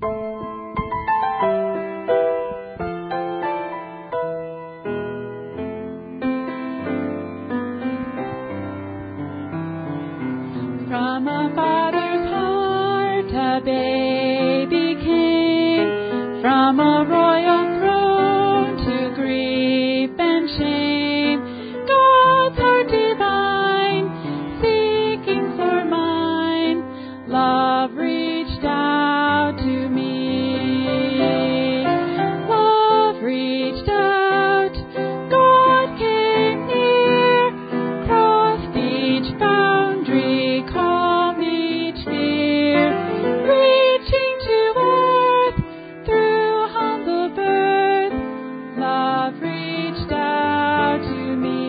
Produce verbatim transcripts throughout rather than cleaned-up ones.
From a father's heart a baby came, from a royal throne to grief and shame. God's heart divine, seeking for mine, love reached out to me. Love reached out, God came near, crossed each boundary, calmed each fear, reaching to earth through humble birth, love reached out to me.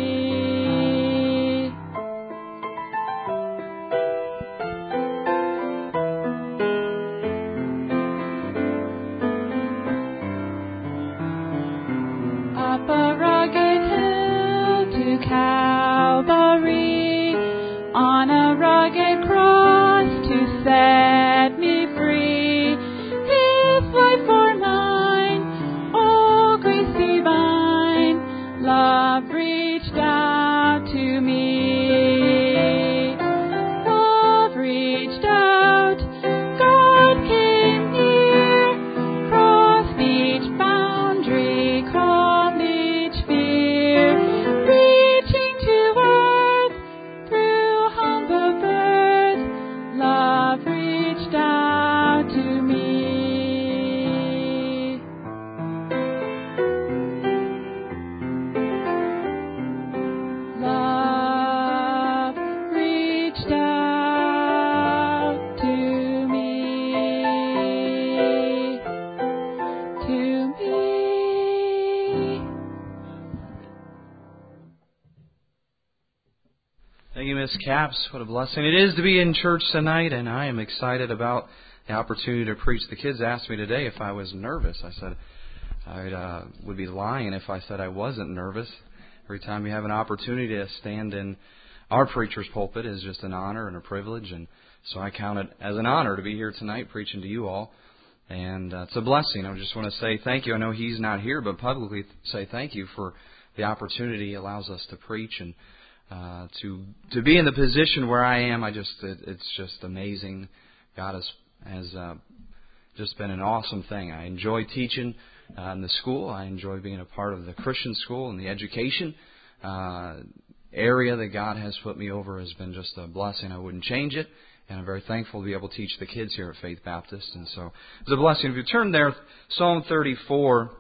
Up a rugged hill to Calvary, on a rugged cross to set me free. His life for mine, oh grace divine, love reached out to me. Love reached out, God came near, crossed each boundary, calmed each fear, reaching to earth through humble birth, love reached out to me. Love reached out to me, to me. Thank you, Miss Capps. What a blessing it is to be in church tonight, and I am excited about the opportunity to preach. The kids asked me today if I was nervous. I said I uh, would be lying if I said I wasn't nervous. Every time you have an opportunity to stand in our preacher's pulpit is just an honor and a privilege, and so I count it as an honor to be here tonight preaching to you all. And uh, it's a blessing. I just want to say thank you. I know he's not here, but publicly say thank you for the opportunity he allows us to preach and uh, to to be in the position where I am. I just it, it's just amazing. God has has uh, just been an awesome thing. I enjoy teaching uh, in the school. I enjoy being a part of the Christian school and the education uh, area that God has put me over has been just a blessing. I wouldn't change it. And I'm very thankful to be able to teach the kids here at Faith Baptist. And so it's a blessing. If you turn there, Psalm thirty-four,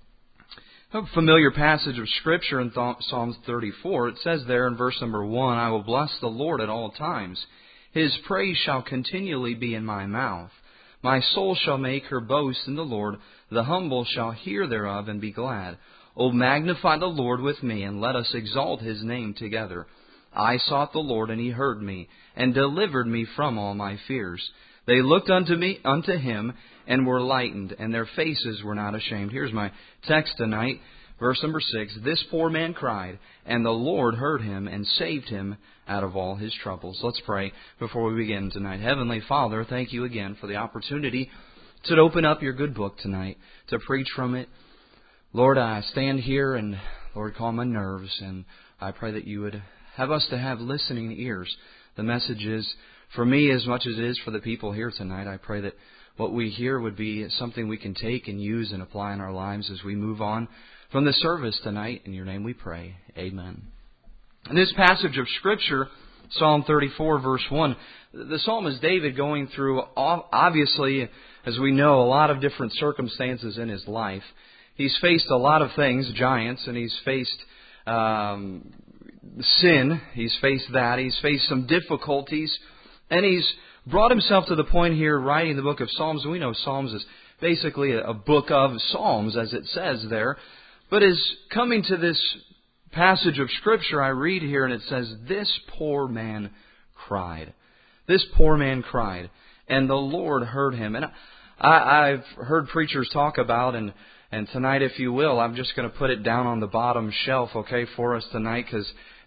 a familiar passage of Scripture in Psalm thirty-four. It says there in verse number one, I will bless the Lord at all times. His praise shall continually be in my mouth. My soul shall make her boast in the Lord. The humble shall hear thereof and be glad. O magnify the Lord with me, and let us exalt His name together. I sought the Lord, and He heard me, and delivered me from all my fears. They looked unto me, unto Him, and were lightened, and their faces were not ashamed. Here's my text tonight, verse number six. This poor man cried, and the Lord heard him, and saved him out of all his troubles. Let's pray before we begin tonight. Heavenly Father, thank you again for the opportunity to open up your good book tonight, to preach from it. Lord, I stand here and, Lord, calm my nerves, and I pray that you would have us to have listening ears. The message is for me as much as it is for the people here tonight. I pray that what we hear would be something we can take and use and apply in our lives as we move on from the service tonight. In your name we pray. Amen. In this passage of Scripture, Psalm thirty-four, verse one, the psalmist David going through, obviously, as we know, a lot of different circumstances in his life. He's faced a lot of things, giants, and he's faced um, sin. He's faced that. He's faced some difficulties. And he's brought himself to the point here writing the book of Psalms. And we know Psalms is basically a book of Psalms, as it says there. But is coming to this passage of Scripture, I read here, and it says, this poor man cried. This poor man cried, and the Lord heard him. And I, I've heard preachers talk about, and And tonight, if you will, I'm just going to put it down on the bottom shelf, okay, for us tonight, because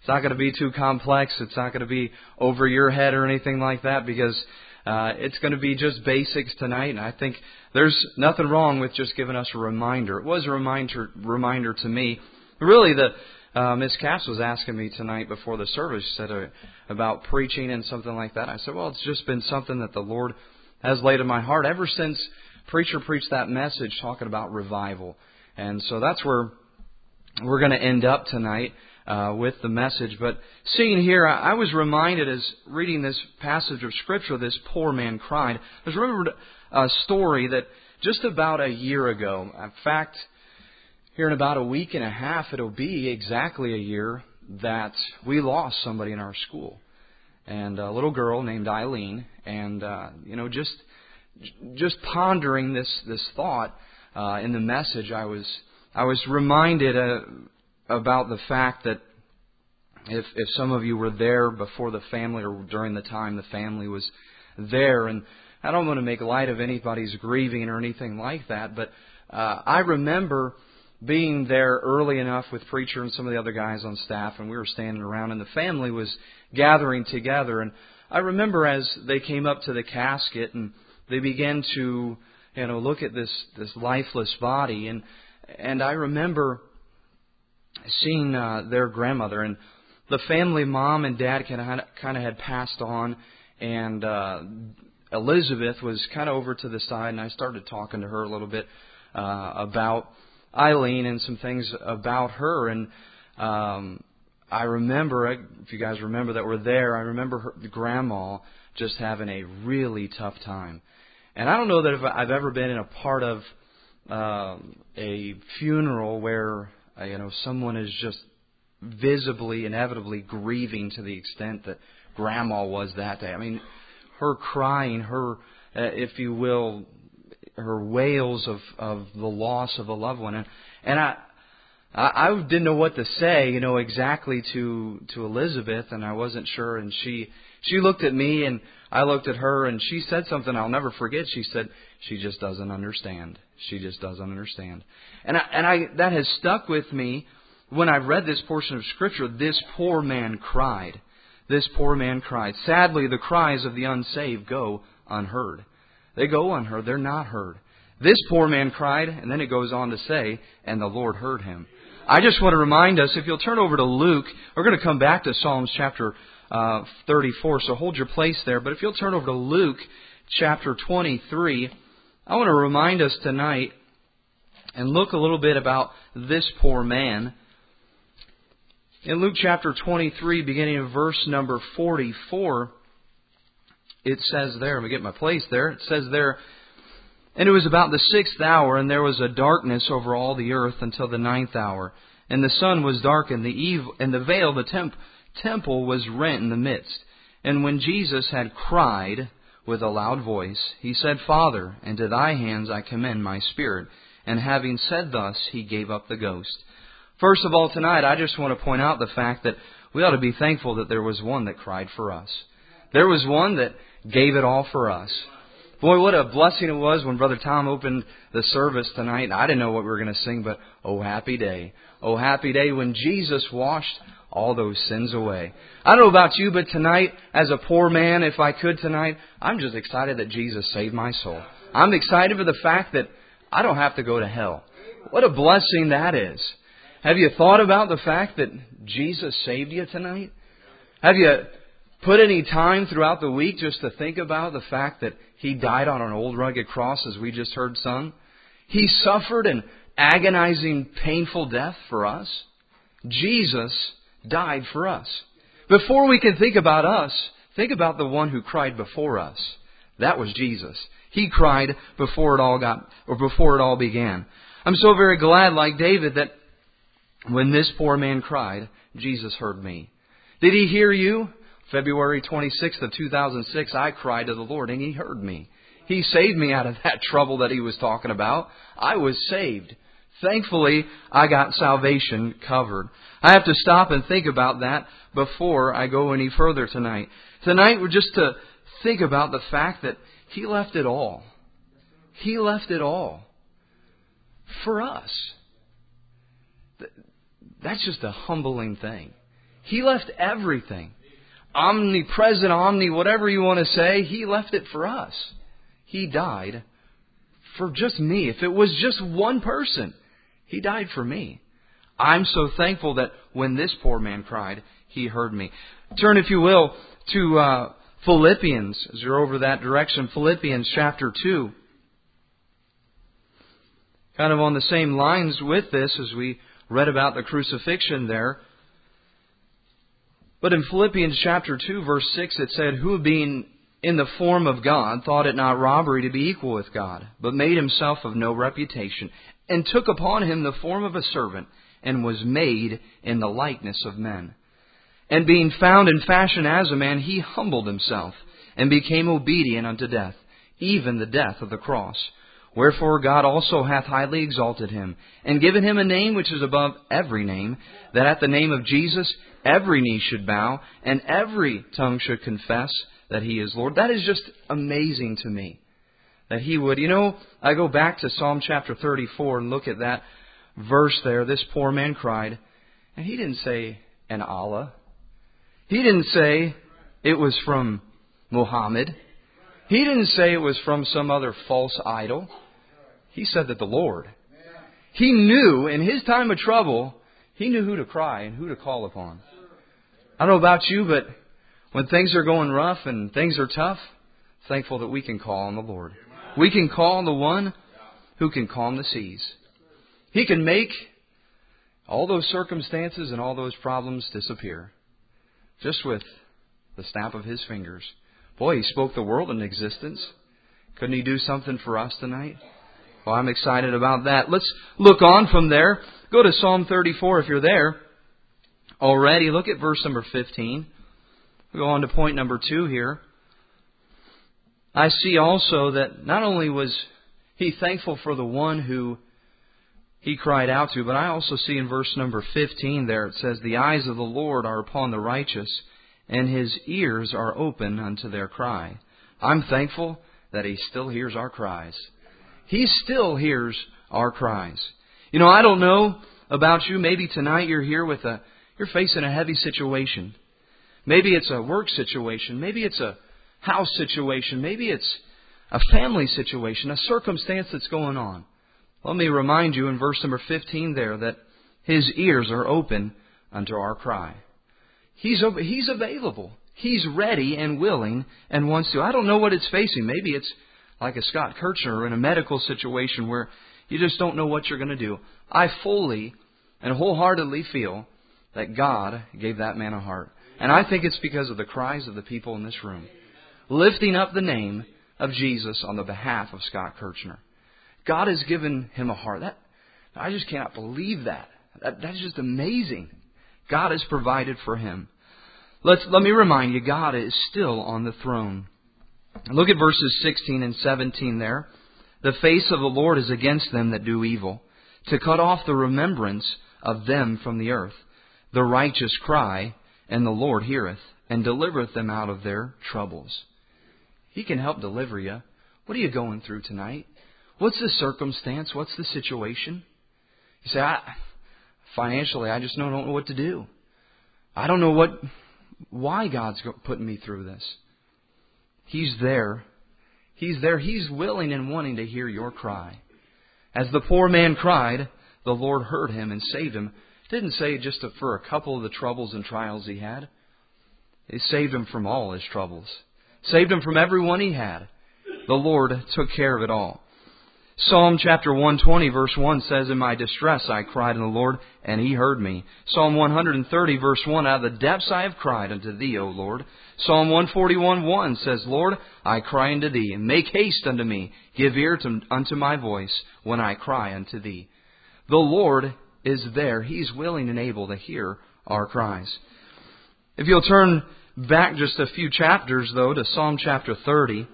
It's not going to be too complex. It's not going to be over your head or anything like that, because uh, it's going to be just basics tonight. And I think there's nothing wrong with just giving us a reminder. It was a reminder reminder to me. Really, the uh, Miss Cass was asking me tonight before the service, she said uh, about preaching and something like that. I said, well, it's just been something that the Lord has laid in my heart ever since preacher preached that message talking about revival. And so that's where we're going to end up tonight uh, with the message. But seeing here, I, I was reminded as reading this passage of Scripture, this poor man cried. I was remembered a story that just about a year ago, in fact, here in about a week and a half, it'll be exactly a year that we lost somebody in our school. And a little girl named Eileen. And, uh, you know, just just pondering this, this thought uh, in the message, I was I was reminded uh, about the fact that if if some of you were there before the family or during the time the family was there, and I don't want to make light of anybody's grieving or anything like that, but uh, I remember being there early enough with preacher and some of the other guys on staff, and we were standing around, and the family was gathering together. And I remember as they came up to the casket and they began to, you know, look at this this lifeless body, and and I remember seeing uh, their grandmother, and the family mom and dad kind of kind of had passed on, and uh, Elizabeth was kind of over to the side, and I started talking to her a little bit uh, about Eileen and some things about her. And um, I remember, if you guys remember that were there, I remember her, Grandma just having a really tough time. And I don't know that if I've ever been in a part of uh, a funeral where uh, you know someone is just visibly, inevitably grieving to the extent that Grandma was that day. I mean, her crying, her, uh, if you will, her wails of, of the loss of a loved one. And, and I, I I didn't know what to say, you know, exactly to, to Elizabeth, and I wasn't sure. And she, she looked at me, and I looked at her, and she said something I'll never forget. She said, she just doesn't understand. She just doesn't understand. And I, and I, that has stuck with me when I read this portion of Scripture. This poor man cried. This poor man cried. Sadly, the cries of the unsaved go unheard. They go unheard. They're not heard. This poor man cried, and then it goes on to say, and the Lord heard him. I just want to remind us, if you'll turn over to Luke, we're going to come back to Psalms chapter uh, thirty-four, so hold your place there. But if you'll turn over to Luke chapter twenty-three, I want to remind us tonight and look a little bit about this poor man. In Luke chapter twenty-three, beginning of verse number forty-four, it says there, let me get my place there, it says there, and it was about the sixth hour, and there was a darkness over all the earth until the ninth hour. And the sun was darkened, the eve, and the veil of the temp, temple was rent in the midst. And when Jesus had cried with a loud voice, he said, Father, into thy hands I commend my spirit. And having said thus, he gave up the ghost. First of all, tonight, I just want to point out the fact that we ought to be thankful that there was one that cried for us. There was one that gave it all for us. Boy, what a blessing it was when Brother Tom opened the service tonight. And I didn't know what we were going to sing, but oh, happy day. Oh, happy day when Jesus washed all those sins away. I don't know about you, but tonight, as a poor man, if I could tonight, I'm just excited that Jesus saved my soul. I'm excited for the fact that I don't have to go to hell. What a blessing that is. Have you thought about the fact that Jesus saved you tonight? Have you put any time throughout the week just to think about the fact that He died on an old rugged cross, as we just heard sung? He suffered an agonizing, painful death for us. Jesus died for us. Before we can think about us, think about the one who cried before us. That was Jesus. He cried before it all got, or before it all began. I'm so very glad, like David, that when this poor man cried, Jesus heard me. Did He hear you? February twenty-sixth of two thousand six, I cried to the Lord and He heard me. He saved me out of that trouble that He was talking about. I was saved. Thankfully, I got salvation covered. I have to stop and think about that before I go any further tonight. Tonight, we're just to think about the fact that He left it all. He left it all for us. That's just a humbling thing. He left everything. Omnipresent, omni, whatever you want to say, He left it for us. He died for just me. If it was just one person, He died for me. I'm so thankful that when this poor man cried, He heard me. Turn, if you will, to uh, Philippians, as you're over that direction. Philippians chapter two. Kind of on the same lines with this as we read about the crucifixion there. But in Philippians chapter two, verse six, it said, "Who being in the form of God, thought it not robbery to be equal with God, but made Himself of no reputation, and took upon Him the form of a servant, and was made in the likeness of men. And being found in fashion as a man, He humbled Himself, and became obedient unto death, even the death of the cross. Wherefore God also hath highly exalted Him, and given Him a name which is above every name, that at the name of Jesus every knee should bow, and every tongue should confess that He is Lord." That is just amazing to me. That He would, you know, I go back to Psalm chapter thirty-four and look at that verse there. This poor man cried, and he didn't say an Allah. He didn't say it was from Muhammad. He didn't say it was from some other false idol. He said that the Lord. He knew in his time of trouble, he knew who to cry and who to call upon. I don't know about you, but when things are going rough and things are tough, thankful that we can call on the Lord. We can call on the one who can calm the seas. He can make all those circumstances and all those problems disappear just with the snap of His fingers. Boy, He spoke the world into existence. Couldn't He do something for us tonight? Well, I'm excited about that. Let's look on from there. Go to Psalm thirty-four if you're there already. Look at verse number fifteen. We'll go on to point number two here. I see also that not only was he thankful for the one who he cried out to, but I also see in verse number fifteen there, it says, "The eyes of the Lord are upon the righteous, and His ears are open unto their cry." I'm thankful that He still hears our cries. He still hears our cries. You know, I don't know about you. Maybe tonight you're here with a, you're facing a heavy situation. Maybe it's a work situation. Maybe it's a house situation. Maybe it's a family situation, a circumstance that's going on. Let me remind you in verse number fifteen there that His ears are open unto our cry. He's He's available. He's ready and willing and wants to. I don't know what it's facing. Maybe it's like a Scott Kirchner in a medical situation where you just don't know what you're going to do. I fully and wholeheartedly feel that God gave that man a heart. And I think it's because of the cries of the people in this room, lifting up the name of Jesus on the behalf of Scott Kirchner. God has given him a heart. That I just cannot believe that. that that's just amazing. God has provided for him. Let's let me remind you, God is still on the throne. Look at verses sixteen and seventeen there. "The face of the Lord is against them that do evil, to cut off the remembrance of them from the earth. The righteous cry, and the Lord heareth, and delivereth them out of their troubles." He can help deliver you. What are you going through tonight? What's the circumstance? What's the situation? You say, I, financially, I just don't know what to do. I don't know what, why God's putting me through this. He's there. He's there. He's willing and wanting to hear your cry. As the poor man cried, the Lord heard him and saved him. Didn't say just for a couple of the troubles and trials he had. He saved him from all his troubles. Saved him from every one he had. The Lord took care of it all. Psalm chapter one twenty verse one says, "In my distress I cried unto the Lord, and He heard me." Psalm one thirty verse one, "Out of the depths I have cried unto Thee, O Lord." Psalm one forty-one one says, "Lord, I cry unto Thee, and make haste unto me. Give ear to, unto my voice when I cry unto Thee." The Lord is there. He's willing and able to hear our cries. If you'll turn back just a few chapters, though, to Psalm chapter thirty.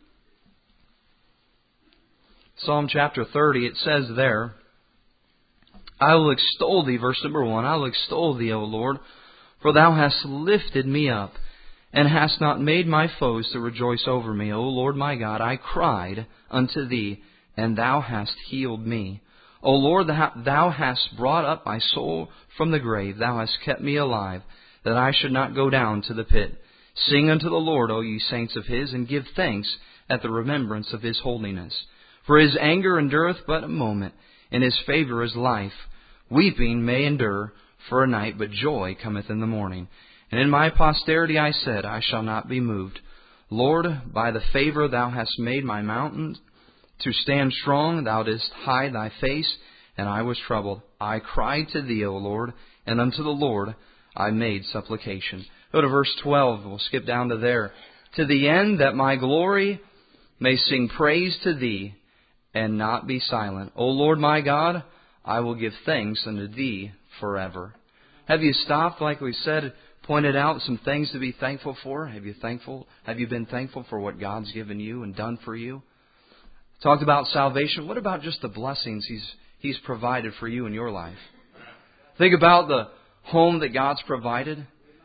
Psalm chapter thirty, it says there, "I will extol Thee," verse number one, "I will extol Thee, O Lord, for Thou hast lifted me up, and hast not made my foes to rejoice over me. O Lord my God, I cried unto Thee, and Thou hast healed me. O Lord, Thou hast brought up my soul from the grave. Thou hast kept me alive, that I should not go down to the pit. Sing unto the Lord, O ye saints of His, and give thanks at the remembrance of His holiness. For His anger endureth but a moment, and His favor is life. Weeping may endure for a night, but joy cometh in the morning. And in my posterity I said, I shall not be moved. Lord, by the favor Thou hast made my mountains to stand strong. Thou didst hide Thy face, and I was troubled. I cried to Thee, O Lord, and unto the Lord I made supplication. Go to verse twelve. We'll skip down to there. To the end that my glory may sing praise to Thee, and not be silent. O Lord my God, I will give thanks unto Thee forever. Have you stopped, like we said, pointed out some things to be thankful for? Have you thankful? Have you been thankful for what God's given you and done for you? Talked about salvation. What about just the blessings He's He's provided for you in your life? Think about the home that God's provided.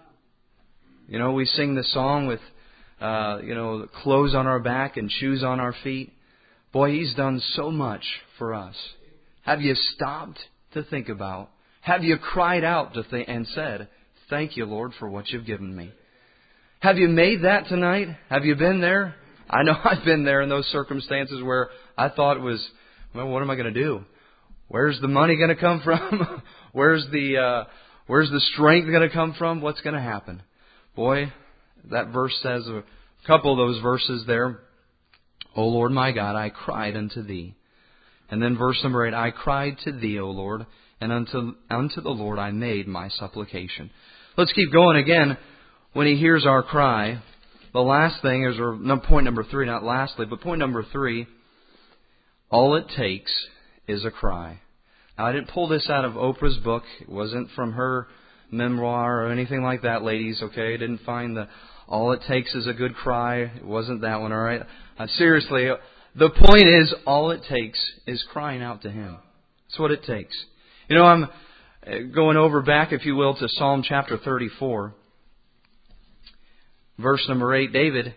You know, we sing the song with, uh, you know, clothes on our back and shoes on our feet. Boy, He's done so much for us. Have you stopped to think about? Have you cried out to th- and said, thank you, Lord, for what You've given me? Have you made that tonight? Have you been there? I know I've been there in those circumstances where I thought it was, well, what am I going to do? Where's the money going to come from? where's the uh, where's the strength going to come from? What's going to happen? Boy, that verse says, a couple of those verses there, O Lord my God, I cried unto Thee. And then verse number eight, I cried to Thee, O Lord, and unto, unto the Lord I made my supplication. Let's keep going again. When He hears our cry, the last thing is, or no, point number three, not lastly, but point number three, all it takes is a cry. Now, I didn't pull this out of Oprah's book. It wasn't from her memoir or anything like that, ladies, okay? I didn't find the all it takes is a good cry. It wasn't that one, all right? Uh, seriously, the point is, all it takes is crying out to Him. That's what it takes. You know, I'm going over back, if you will, to Psalm chapter thirty-four. Verse number eight, David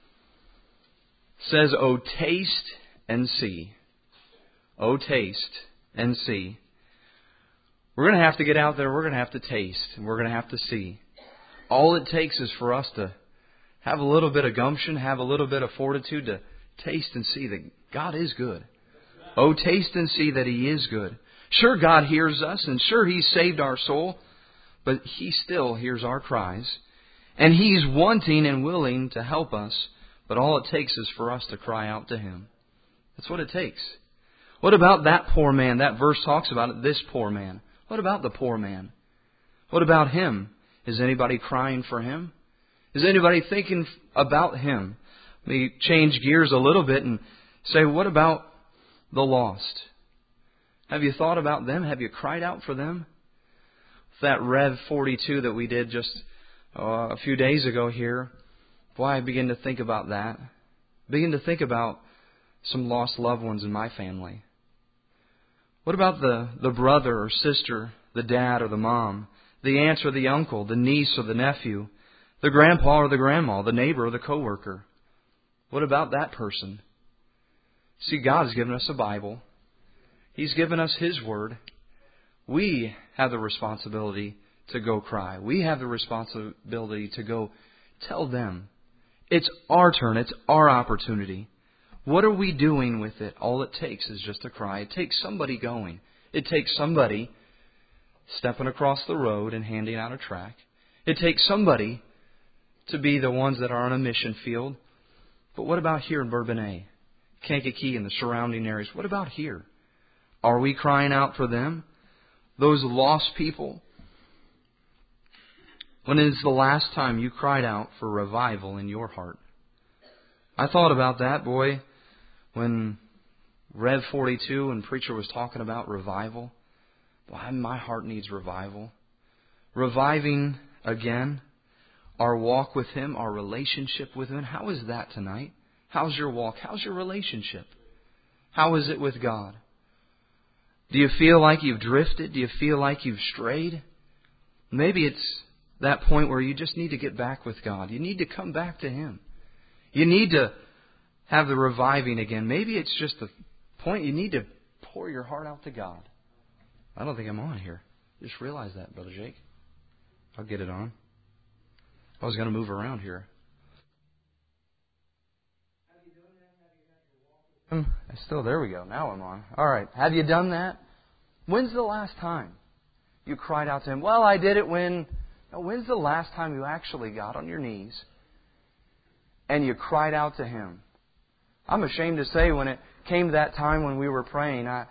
says, O taste and see. O taste and see. We're going to have to get out there. We're going to have to taste. And we're going to have to see. All it takes is for us to have a little bit of gumption, have a little bit of fortitude to taste and see that God is good. Oh, taste and see that He is good. Sure, God hears us, and sure, He's saved our soul, but He still hears our cries. And He's wanting and willing to help us, but all it takes is for us to cry out to Him. That's what it takes. What about that poor man? That verse talks about it, this poor man. What about the poor man? What about him? Is anybody crying for him? Is anybody thinking about him? Let me change gears a little bit and say, what about the lost? Have you thought about them? Have you cried out for them? That Rev forty-two that we did just uh, a few days ago here, boy, I begin to think about that. Begin to think about some lost loved ones in my family. What about the, the brother or sister, the dad or the mom, the aunt or the uncle, the niece or the nephew, the grandpa or the grandma, the neighbor or the coworker? What about that person? See, God has given us a Bible. He's given us His Word. We have the responsibility to go cry. We have the responsibility to go tell them. It's our turn. It's our opportunity. What are we doing with it? All it takes is just a cry. It takes somebody going. It takes somebody stepping across the road and handing out a tract. It takes somebody to be the ones that are on a mission field. But what about here in Bourbonnais, Kankakee, and the surrounding areas? What about here? Are we crying out for them? Those lost people? When is the last time you cried out for revival in your heart? I thought about that, boy, when Rev forty-two and preacher was talking about revival. Boy, my heart needs revival. Reviving again our walk with Him, our relationship with Him. How is that tonight? How's your walk? How's your relationship? How is it with God? Do you feel like you've drifted? Do you feel like you've strayed? Maybe it's that point where you just need to get back with God. You need to come back to Him. You need to have the reviving again. Maybe it's just the point you need to pour your heart out to God. I don't think I'm on here. Just realize that, Brother Jake. I'll get it on. I was going to move around here. I still, there we go. Now I'm on. All right. Have you done that? When's the last time you cried out to Him? Well, I did it when... No, when's the last time you actually got on your knees and you cried out to Him? I'm ashamed to say when it came to that time when we were praying, I,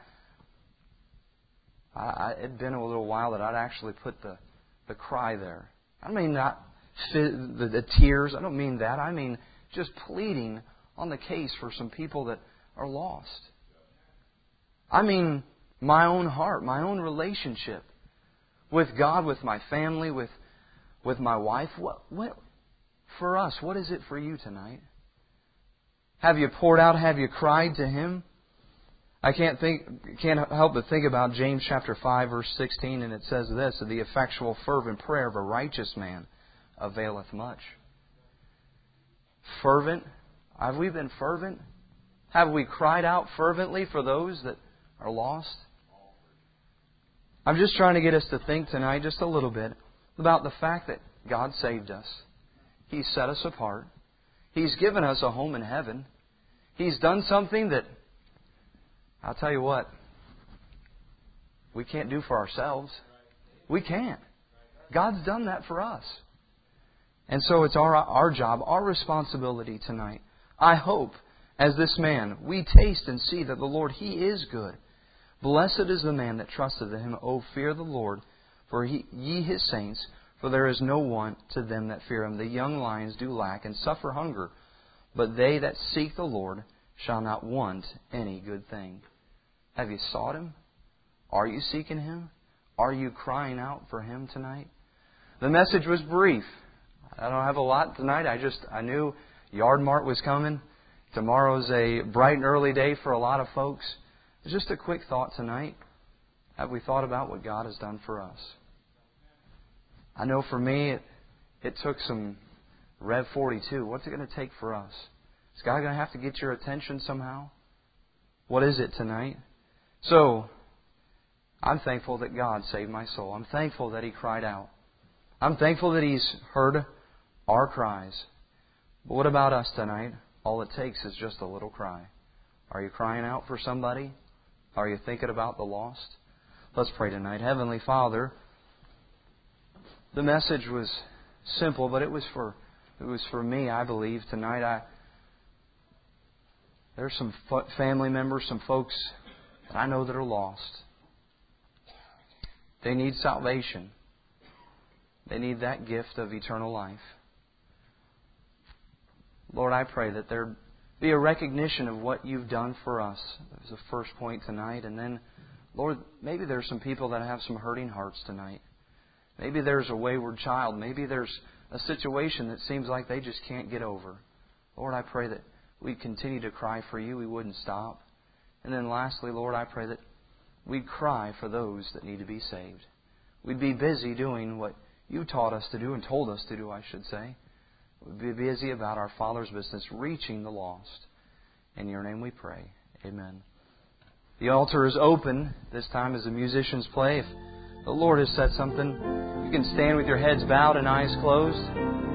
I it had been a little while that I'd actually put the, the cry there. I mean not the, the tears. I don't mean that. I mean just pleading on the case for some people that are lost. I mean my own heart, my own relationship with God, with my family, with with my wife. What, what for us? What is it for you tonight? Have you poured out? Have you cried to Him? I can't think, can't help but think about James chapter five, verse sixteen, and it says this: "The effectual, fervent prayer of a righteous man availeth much." Fervent. Have we been fervent? Have we cried out fervently for those that are lost? I'm just trying to get us to think tonight just a little bit about the fact that God saved us. He's set us apart. He's given us a home in heaven. He's done something that, I'll tell you what, we can't do for ourselves. We can't. God's done that for us. And so it's our, our job, our responsibility tonight. I hope, as this man, we taste and see that the Lord, He is good. Blessed is the man that trusteth in Him. O fear the Lord, for he, ye His saints, for there is no want to them that fear Him. The young lions do lack and suffer hunger, but they that seek the Lord shall not want any good thing. Have you sought Him? Are you seeking Him? Are you crying out for Him tonight? The message was brief. I don't have a lot tonight. I just I knew Yard Mart was coming. Tomorrow's a bright and early day for a lot of folks. It's just a quick thought tonight. Have we thought about what God has done for us? I know for me, it, it took some Rev forty-two. What's it going to take for us? Is God going to have to get your attention somehow? What is it tonight? So, I'm thankful that God saved my soul. I'm thankful that He cried out. I'm thankful that He's heard our cries. But what about us tonight? All it takes is just a little cry. Are you crying out for somebody? Are you thinking about the lost? Let's pray tonight. Heavenly Father, the message was simple, but it was for it was for me, I believe, tonight. I There's some family members, some folks that I know that are lost. They need salvation. They need that gift of eternal life. Lord, I pray that there be a recognition of what You've done for us. That was the first point tonight. And then, Lord, maybe there's some people that have some hurting hearts tonight. Maybe there's a wayward child. Maybe there's a situation that seems like they just can't get over. Lord, I pray that we'd continue to cry for You. We wouldn't stop. And then lastly, Lord, I pray that we'd cry for those that need to be saved. We'd be busy doing what You taught us to do and told us to do, I should say. We'd be busy about our Father's business, reaching the lost. In Your name we pray. Amen. The altar is open this time as the musicians play. If the Lord has said something, you can stand with your heads bowed and eyes closed.